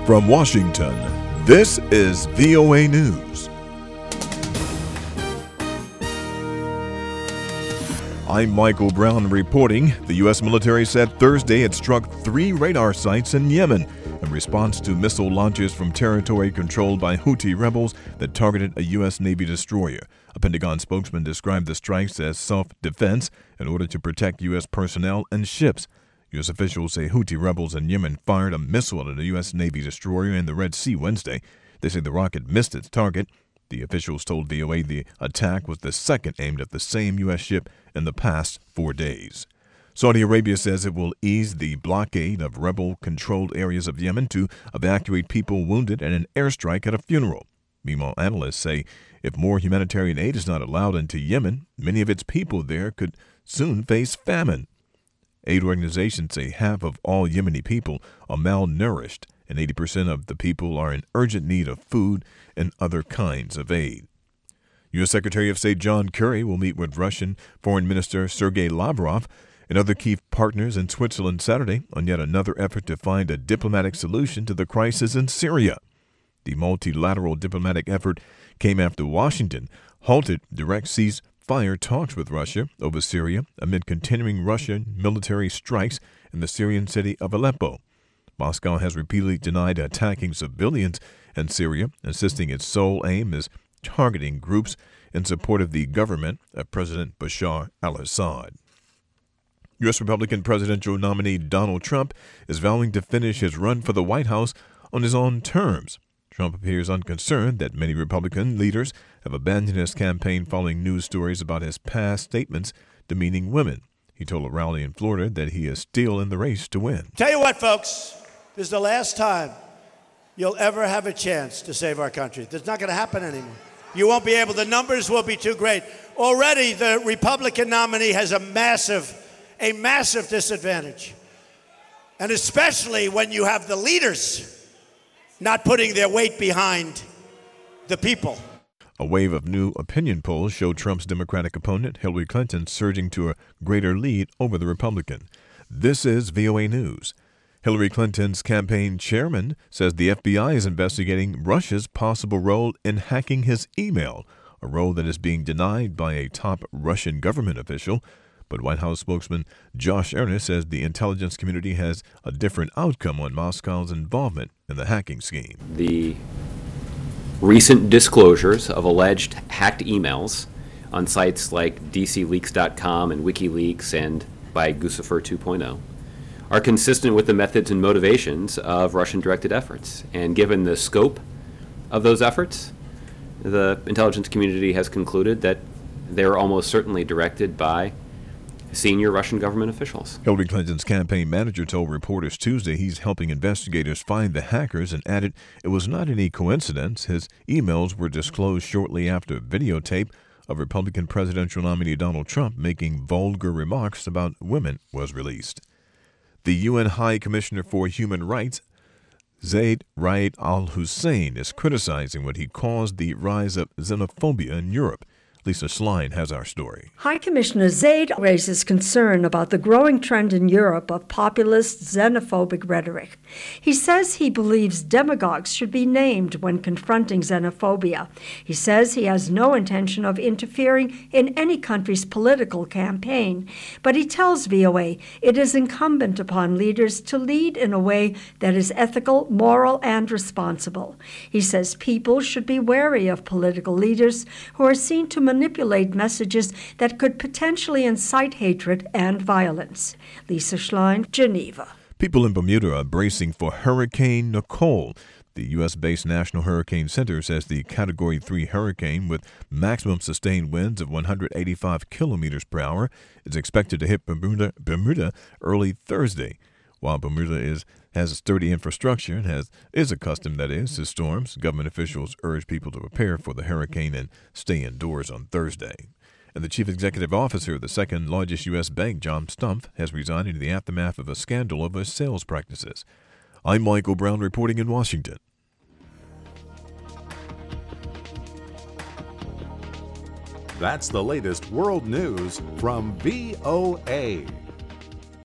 From Washington, this is VOA News. I'm Michael Brown reporting. The U.S. military said Thursday it struck 3 radar sites in Yemen in response to missile launches from territory controlled by Houthi rebels that targeted a U.S. Navy destroyer. A Pentagon spokesman described the strikes as self-defense in order to protect U.S. personnel and ships. U.S. officials say Houthi rebels in Yemen fired a missile at a U.S. Navy destroyer in the Red Sea Wednesday. They say the rocket missed its target. The officials told VOA the attack was the second aimed at the same U.S. ship in the past 4 days. Saudi Arabia says it will ease the blockade of rebel-controlled areas of Yemen to evacuate people wounded in an airstrike at a funeral. Meanwhile, analysts say if more humanitarian aid is not allowed into Yemen, many of its people there could soon face famine. Aid organizations say half of all Yemeni people are malnourished, and 80% of the people are in urgent need of food and other kinds of aid. U.S. Secretary of State John Kerry will meet with Russian Foreign Minister Sergei Lavrov and other key partners in Switzerland Saturday on yet another effort to find a diplomatic solution to the crisis in Syria. The multilateral diplomatic effort came after Washington halted direct ceasefire talks with Russia over Syria amid continuing Russian military strikes in the Syrian city of Aleppo. Moscow has repeatedly denied attacking civilians in Syria, insisting its sole aim is targeting groups in support of the government of President Bashar al-Assad. U.S. Republican presidential nominee Donald Trump is vowing to finish his run for the White House on his own terms. Trump appears unconcerned that many Republican leaders have abandoned his campaign following news stories about his past statements demeaning women. He told a rally in Florida that he is still in the race to win. Tell you what, folks, this is the last time you'll ever have a chance to save our country. That's not going to happen anymore. You won't be able. The numbers will be too great. Already, the Republican nominee has a massive disadvantage. And especially when you have the leaders not putting their weight behind the people. A wave of new opinion polls show Trump's Democratic opponent, Hillary Clinton, surging to a greater lead over the Republican. This is VOA News. Hillary Clinton's campaign chairman says the FBI is investigating Russia's possible role in hacking his email, a role that is being denied by a top Russian government official. But White House spokesman Josh Earnest says the intelligence community has a different outcome on Moscow's involvement in the hacking scheme. The recent disclosures of alleged hacked emails on sites like DCLeaks.com and WikiLeaks and by Guccifer 2.0 are consistent with the methods and motivations of Russian-directed efforts. And given the scope of those efforts, the intelligence community has concluded that they're almost certainly directed by senior Russian government officials. Hillary Clinton's campaign manager told reporters Tuesday he's helping investigators find the hackers and added it was not any coincidence his emails were disclosed shortly after a videotape of Republican presidential nominee Donald Trump making vulgar remarks about women was released. The UN High Commissioner for Human Rights, Zeid Ra'ad al-Hussein, is criticizing what he calls the rise of xenophobia in Europe. Lisa Schlein has our story. High Commissioner Zeid raises concern about the growing trend in Europe of populist xenophobic rhetoric. He says he believes demagogues should be named when confronting xenophobia. He says he has no intention of interfering in any country's political campaign, but he tells VOA it is incumbent upon leaders to lead in a way that is ethical, moral, and responsible. He says people should be wary of political leaders who are seen to manipulate messages that could potentially incite hatred and violence. Lisa Schlein, Geneva. People in Bermuda are bracing for Hurricane Nicole. The U.S.-based National Hurricane Center says the Category 3 hurricane with maximum sustained winds of 185 kilometers per hour is expected to hit Bermuda early Thursday. While Bermuda has a sturdy infrastructure and is accustomed, to storms, government officials urge people to prepare for the hurricane and stay indoors on Thursday. And the chief executive officer of the second largest U.S. bank, John Stumpf, has resigned in the aftermath of a scandal over his sales practices. I'm Michael Brown reporting in Washington. That's the latest world news from VOA.